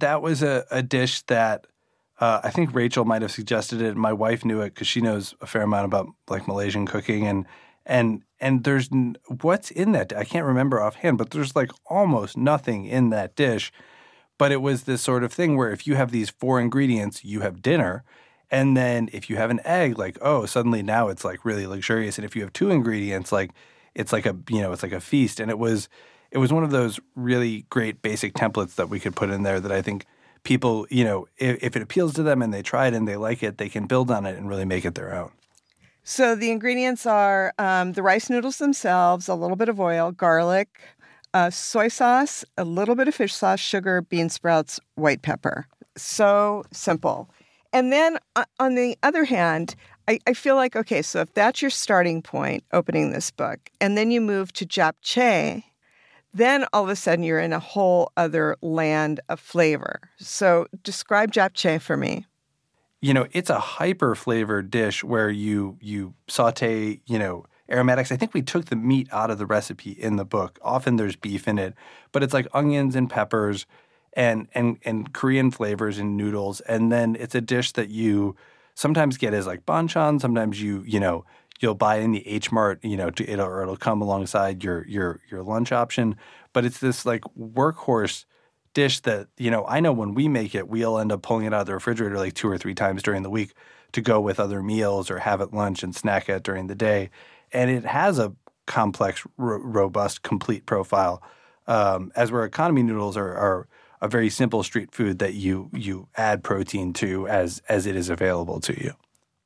a dish that I think Rachel might have suggested it. My wife knew it because she knows a fair amount about, like, Malaysian cooking. And there's what's in that? I can't remember offhand, but there's like almost nothing in that dish. But it was this sort of thing where if you have these 4 ingredients, you have dinner. And then if you have an egg, like, oh, suddenly now it's like really luxurious. And if you have 2 ingredients, like, it's like a feast. And it was one of those really great basic templates that we could put in there that I think people, you know, if it appeals to them and they try it and they like it, they can build on it and really make it their own. So the ingredients are the rice noodles themselves, a little bit of oil, garlic, soy sauce, a little bit of fish sauce, sugar, bean sprouts, white pepper. So simple. And then on the other hand, I feel like, okay, so if that's your starting point opening this book, and then you move to japchae, then all of a sudden you're in a whole other land of flavor. So describe japchae for me. You know, it's a hyper-flavored dish where you saute, you know, aromatics. I think we took the meat out of the recipe in the book. Often there's beef in it, but it's like onions and peppers and Korean flavors and noodles. And then it's a dish that you sometimes get as like banchan. Sometimes you'll buy in the H Mart, you know, it'll come alongside your lunch option. But it's this like workhorse dish that, you know, I know when we make it, we'll end up pulling it out of the refrigerator like 2 or 3 times during the week to go with other meals or have at lunch and snack at during the day. And it has a complex, robust, complete profile. As where economy noodles are a very simple street food that you add protein to as it is available to you.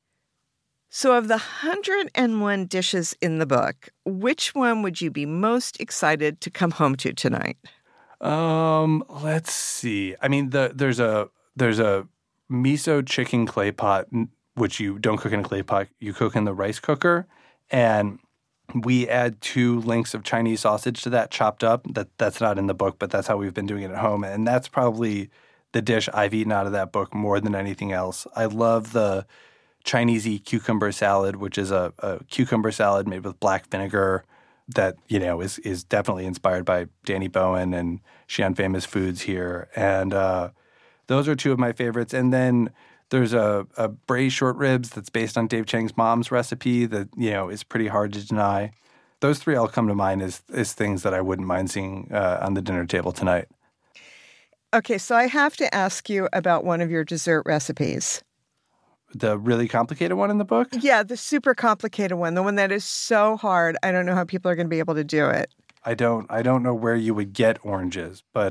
So of the 101 dishes in the book, which one would you be most excited to come home to tonight? Let's see. I mean, there's a miso chicken clay pot, which you don't cook in a clay pot. You cook in the rice cooker. And we add 2 links of Chinese sausage to that, chopped up. That's not in the book, but that's how we've been doing it at home. And that's probably the dish I've eaten out of that book more than anything else. I love the Chinese-y cucumber salad, which is a cucumber salad made with black vinegar that, is definitely inspired by Danny Bowen and Xi'an Famous Foods here. And those are two of my favorites. And then there's a braised short ribs that's based on Dave Chang's mom's recipe that, is pretty hard to deny. Those three all come to mind as things that I wouldn't mind seeing on the dinner table tonight. Okay, so I have to ask you about one of your dessert recipes. The really complicated one in the book? Yeah, the super complicated one, the one that is so hard. I don't know how people are going to be able to do it. I don't know where you would get oranges, but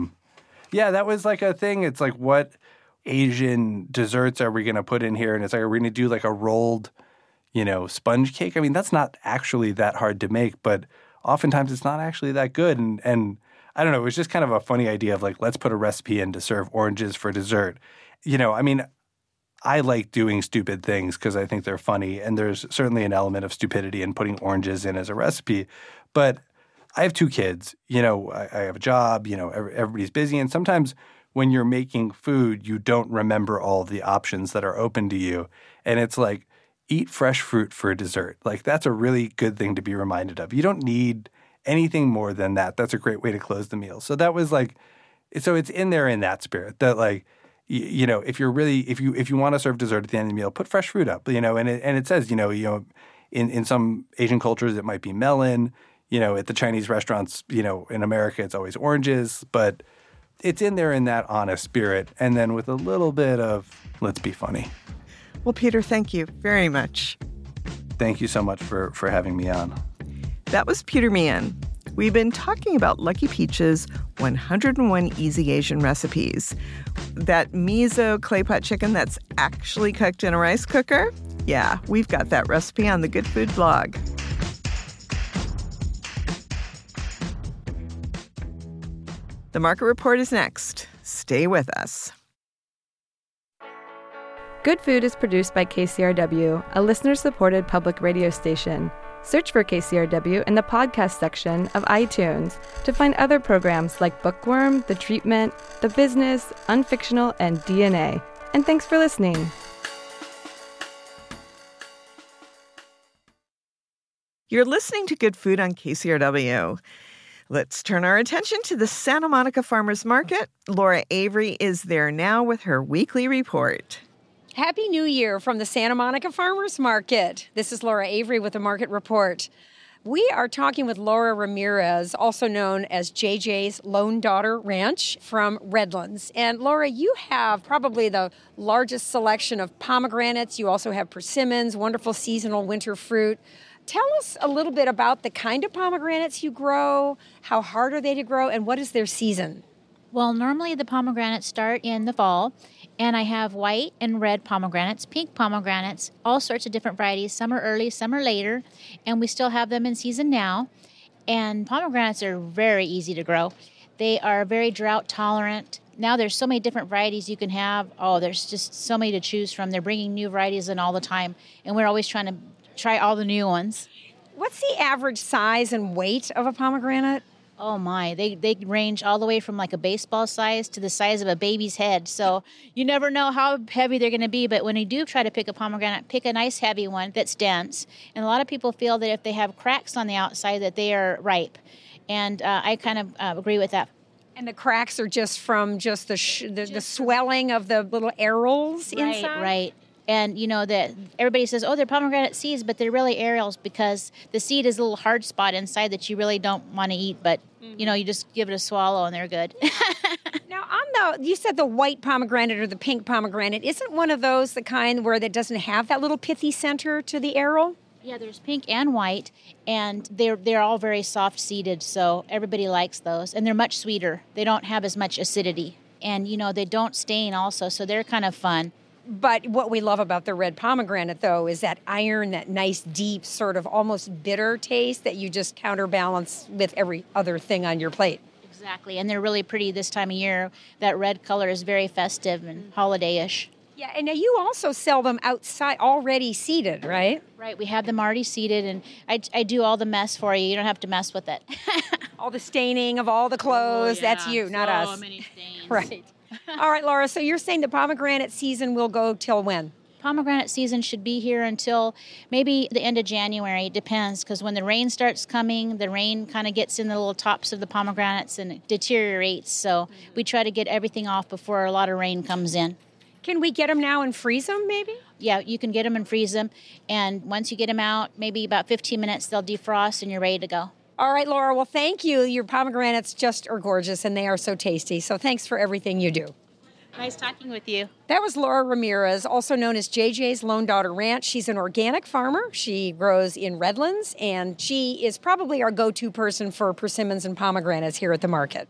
yeah, that was like a thing. It's like, what Asian desserts are we going to put in here? And it's like, are we going to do like a rolled, sponge cake? I mean, that's not actually that hard to make, but oftentimes it's not actually that good. And I don't know, it was just kind of a funny idea of like, let's put a recipe in to serve oranges for dessert. I mean, I like doing stupid things because I think they're funny, and there's certainly an element of stupidity in putting oranges in as a recipe. But I have two kids. I have a job. Everybody's busy, and sometimes when you're making food, you don't remember all the options that are open to you. And it's like, eat fresh fruit for dessert. Like, that's a really good thing to be reminded of. You don't need anything more than that. That's a great way to close the meal. So that was like, so it's in there in that spirit that like, if you want to serve dessert at the end of the meal, put fresh fruit up, and it says, in some Asian cultures, it might be melon, at the Chinese restaurants, in America, it's always oranges, but it's in there in that honest spirit. And then with a little bit of, let's be funny. Well, Peter, thank you very much. Thank you so much for having me on. That was Peter Meehan. We've been talking about Lucky Peach's 101 Easy Asian Recipes. That miso clay pot chicken that's actually cooked in a rice cooker? Yeah, we've got that recipe on the Good Food blog. The Market Report is next. Stay with us. Good Food is produced by KCRW, a listener-supported public radio station. Search for KCRW in the podcast section of iTunes to find other programs like Bookworm, The Treatment, The Business, Unfictional, and DNA. And thanks for listening. You're listening to Good Food on KCRW. Let's turn our attention to the Santa Monica Farmers Market. Laura Avery is there now with her weekly report. Happy New Year from the Santa Monica Farmers Market. This is Laura Avery with the Market Report. We are talking with Laura Ramirez, also known as JJ's Lone Daughter Ranch from Redlands. And Laura, you have probably the largest selection of pomegranates. You also have persimmons, wonderful seasonal winter fruit. Tell us a little bit about the kind of pomegranates you grow, how hard are they to grow, and what is their season? Well, normally the pomegranates start in the fall, and I have white and red pomegranates, pink pomegranates, all sorts of different varieties. Some are early, some are later, and we still have them in season now. And pomegranates are very easy to grow. They are very drought tolerant. Now there's so many different varieties you can have. Oh, there's just so many to choose from. They're bringing new varieties in all the time, and we're always trying to try all the new ones. What's the average size and weight of a pomegranate? Oh my, they range all the way from like a baseball size to the size of a baby's head. So you never know how heavy they're going to be. But when you do try to pick a pomegranate, pick a nice heavy one that's dense. And a lot of people feel that if they have cracks on the outside that they are ripe. And I kind of agree with that. And the cracks are just from just the swelling of the little arils inside? Right. And, that everybody says, oh, they're pomegranate seeds, but they're really arils because the seed is a little hard spot inside that you really don't want to eat. But, you just give it a swallow and they're good. Now, you said the white pomegranate or the pink pomegranate. Isn't one of those the kind where that doesn't have that little pithy center to the aril? Yeah, there's pink and white, and they're all very soft-seeded, so everybody likes those. And they're much sweeter. They don't have as much acidity. And, they don't stain also, so they're kind of fun. But what we love about the red pomegranate, though, is that iron, that nice, deep, sort of almost bitter taste that you just counterbalance with every other thing on your plate. Exactly, and they're really pretty this time of year. That red color is very festive and holiday-ish. Yeah, and now you also sell them outside, already seeded, right? Right, we have them already seeded, and I do all the mess for you. You don't have to mess with it. All the staining of all the clothes, yeah. That's you, not us. So many stains. Right. All right, Laura, so you're saying the pomegranate season will go till when? Pomegranate season should be here until maybe the end of January. It depends, because when the rain starts coming, the rain kind of gets in the little tops of the pomegranates and it deteriorates. So we try to get everything off before a lot of rain comes in. Can we get them now and freeze them, maybe? Yeah, you can get them and freeze them. And once you get them out, maybe about 15 minutes, they'll defrost and you're ready to go. All right, Laura, well, thank you. Your pomegranates just are gorgeous, and they are so tasty. So thanks for everything you do. Nice talking with you. That was Laura Ramirez, also known as JJ's Lone Daughter Ranch. She's an organic farmer. She grows in Redlands, and she is probably our go-to person for persimmons and pomegranates here at the market.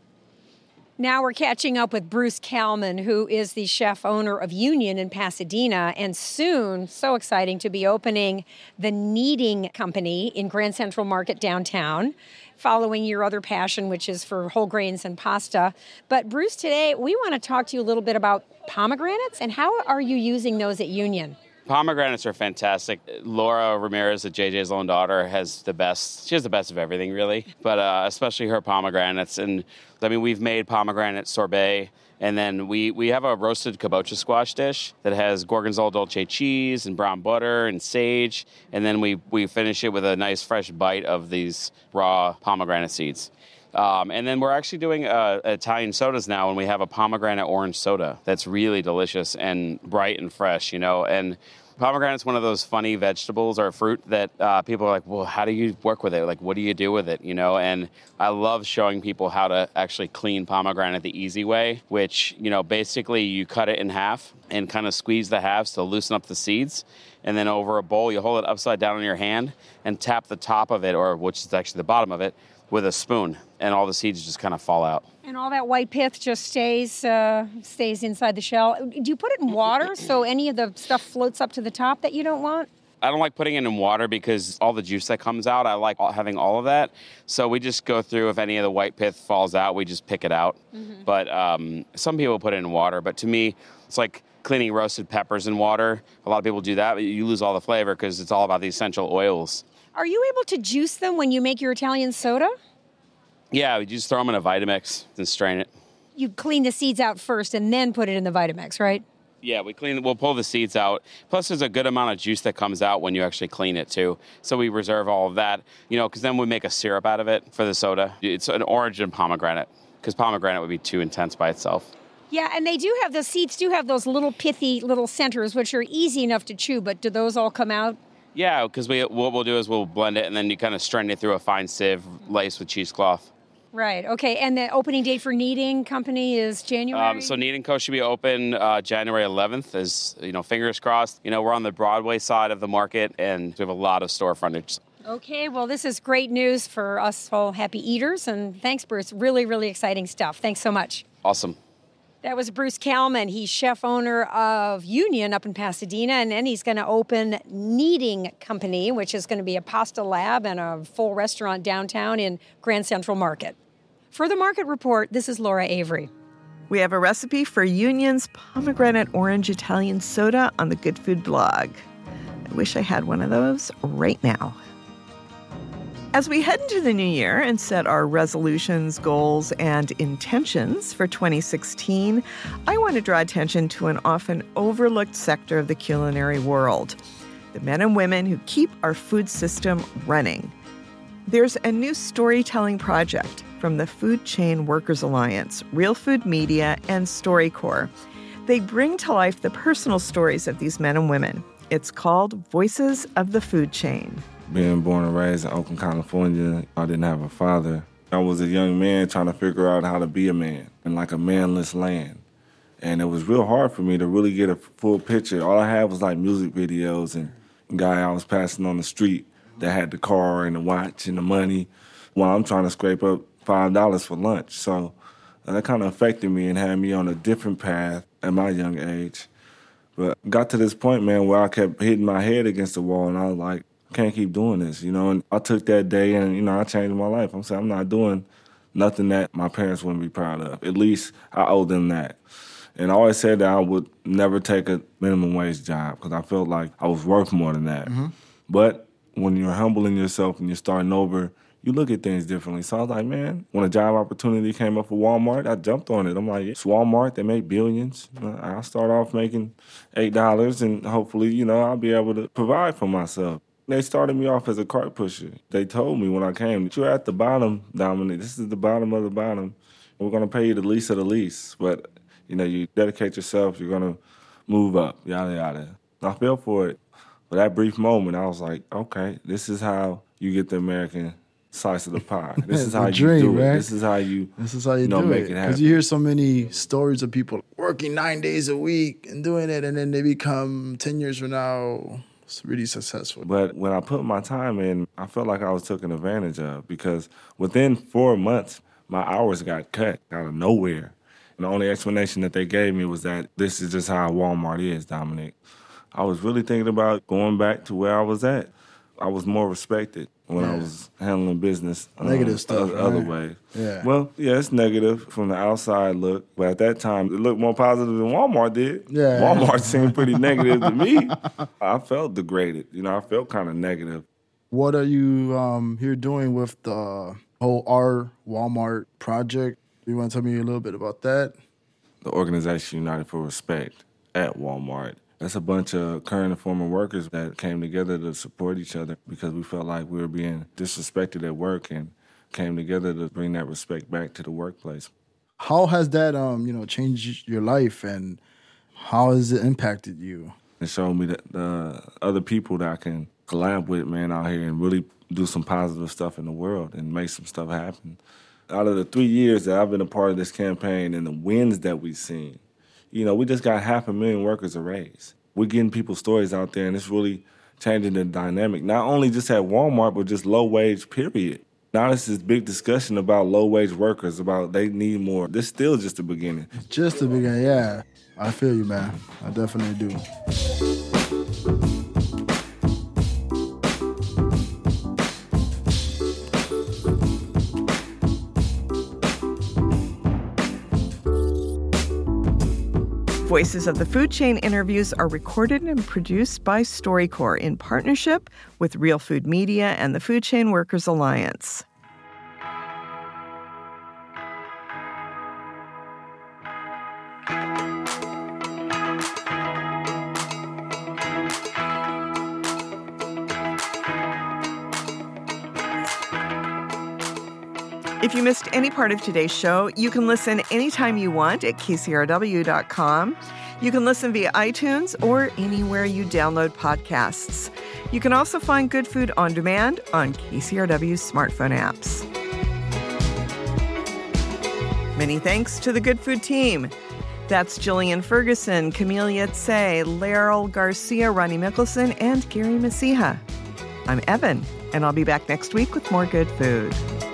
Now we're catching up with Bruce Kalman, who is the chef owner of Union in Pasadena, and soon, so exciting, to be opening the Kneading Company in Grand Central Market downtown, following your other passion, which is for whole grains and pasta. But Bruce, today we want to talk to you a little bit about pomegranates and how are you using those at Union? Pomegranates are fantastic. Laura Ramirez, the JJ's Lone Daughter, has the best. She has the best of everything, really, but especially her pomegranates. And I mean, we've made pomegranate sorbet, and then we have a roasted kabocha squash dish that has gorgonzola dolce cheese and brown butter and sage, and then we finish it with a nice fresh bite of these raw pomegranate seeds. And then we're actually doing Italian sodas now, and we have a pomegranate orange soda that's really delicious and bright and fresh, and pomegranate's one of those funny vegetables or fruit that people are like, well, how do you work with it? Like, what do you do with it? And I love showing people how to actually clean pomegranate the easy way, which, basically you cut it in half and kind of squeeze the halves to loosen up the seeds. And then over a bowl, you hold it upside down in your hand and tap the top of it, or which is actually the bottom of it, with a spoon, and all the seeds just kind of fall out. And all that white pith just stays inside the shell. Do you put it in water so any of the stuff floats up to the top that you don't want? I don't like putting it in water because all the juice that comes out, I like having all of that. So we just go through, if any of the white pith falls out, we just pick it out. Mm-hmm. But some people put it in water. But to me, it's like cleaning roasted peppers in water. A lot of people do that, but you lose all the flavor because it's all about the essential oils. Are you able to juice them when you make your Italian soda? Yeah, we just throw them in a Vitamix and strain it. You clean the seeds out first and then put it in the Vitamix, right? Yeah, we'll pull the seeds out. Plus, there's a good amount of juice that comes out when you actually clean it, too. So we reserve all of that, because then we make a syrup out of it for the soda. It's an orange and pomegranate, because pomegranate would be too intense by itself. Yeah, and the seeds do have those little pithy little centers, which are easy enough to chew, but do those all come out? Yeah, because what we'll do is we'll blend it, and then you kind of strain it through a fine sieve laced with cheesecloth. Right. Okay. And the opening date for Kneading Company is January? So Kneading Co. should be open January 11th. As fingers crossed. We're on the Broadway side of the market, and we have a lot of store frontage. Okay. Well, this is great news for us all happy eaters. And thanks, Bruce. Really, really exciting stuff. Thanks so much. Awesome. That was Bruce Kalman. He's chef owner of Union up in Pasadena, and then he's going to open Kneading Company, which is going to be a pasta lab and a full restaurant downtown in Grand Central Market. For the Market Report, this is Laura Avery. We have a recipe for Union's pomegranate orange Italian soda on the Good Food blog. I wish I had one of those right now. As we head into the new year and set our resolutions, goals, and intentions for 2016, I want to draw attention to an often overlooked sector of the culinary world, the men and women who keep our food system running. There's a new storytelling project from the Food Chain Workers Alliance, Real Food Media, and StoryCorps. They bring to life the personal stories of these men and women. It's called Voices of the Food Chain. Being born and raised in Oakland, California, I didn't have a father. I was a young man trying to figure out how to be a man in like a manless land. And it was real hard for me to really get a full picture. All I had was like music videos and a guy I was passing on the street that had the car and the watch and the money while I'm trying to scrape up $5 for lunch. So that kind of affected me and had me on a different path at my young age. But got to this point, man, where I kept hitting my head against the wall and I was like, can't keep doing this, and I took that day and, I changed my life. I'm saying I'm not doing nothing that my parents wouldn't be proud of. At least I owe them that. And I always said that I would never take a minimum wage job because I felt like I was worth more than that. Mm-hmm. But when you're humbling yourself and you're starting over, you look at things differently. So I was like, man, when a job opportunity came up for Walmart, I jumped on it. I'm like, it's Walmart. They make billions. I'll start off making $8 and hopefully, I'll be able to provide for myself. They started me off as a cart pusher. They told me when I came that you're at the bottom, Dominic. This is the bottom of the bottom. We're going to pay you the least of the least. But, you dedicate yourself, you're going to move up, yada, yada. I fell for it. For that brief moment, I was like, okay, this is how you get the American slice of the pie. This is how you do it. This is how you do make it happen. Because you hear so many stories of people working 9 days a week and doing it, and then they become 10 years from now really successful. But when I put my time in, I felt like I was taken advantage of because within 4 months, my hours got cut out of nowhere. And the only explanation that they gave me was that this is just how Walmart is, Dominic. I was really thinking about going back to where I was at. I was more respected when I was handling business negative stuff, other ways. Yeah. Well, yeah, it's negative from the outside look, but at that time, it looked more positive than Walmart did. Yeah. Walmart seemed pretty negative to me. I felt degraded. I felt kind of negative. What are you here doing with the whole Our Walmart project? Do you want to tell me a little bit about that? The organization United for Respect at Walmart. That's a bunch of current and former workers that came together to support each other because we felt like we were being disrespected at work and came together to bring that respect back to the workplace. How has that, changed your life and how has it impacted you? It showed me that the other people that I can collab with, man, out here and really do some positive stuff in the world and make some stuff happen. Out of the 3 years that I've been a part of this campaign and the wins that we've seen, we just got 500,000 workers a raise. We're getting people's stories out there, and it's really changing the dynamic, not only just at Walmart, but just low wage, period. Now there's this big discussion about low wage workers, about they need more. This is still just the beginning. Just the beginning, yeah. I feel you, man. I definitely do. Voices of the Food Chain interviews are recorded and produced by StoryCorps in partnership with Real Food Media and the Food Chain Workers Alliance. If you missed any part of today's show, you can listen anytime you want at KCRW.com. You can listen via iTunes or anywhere you download podcasts. You can also find Good Food on demand on KCRW's smartphone apps. Many thanks to the Good Food team. That's Jillian Ferguson, Camelia Tse, Laryl Garcia, Ronnie Mickelson, and Gary Masiha. I'm Evan, and I'll be back next week with more Good Food.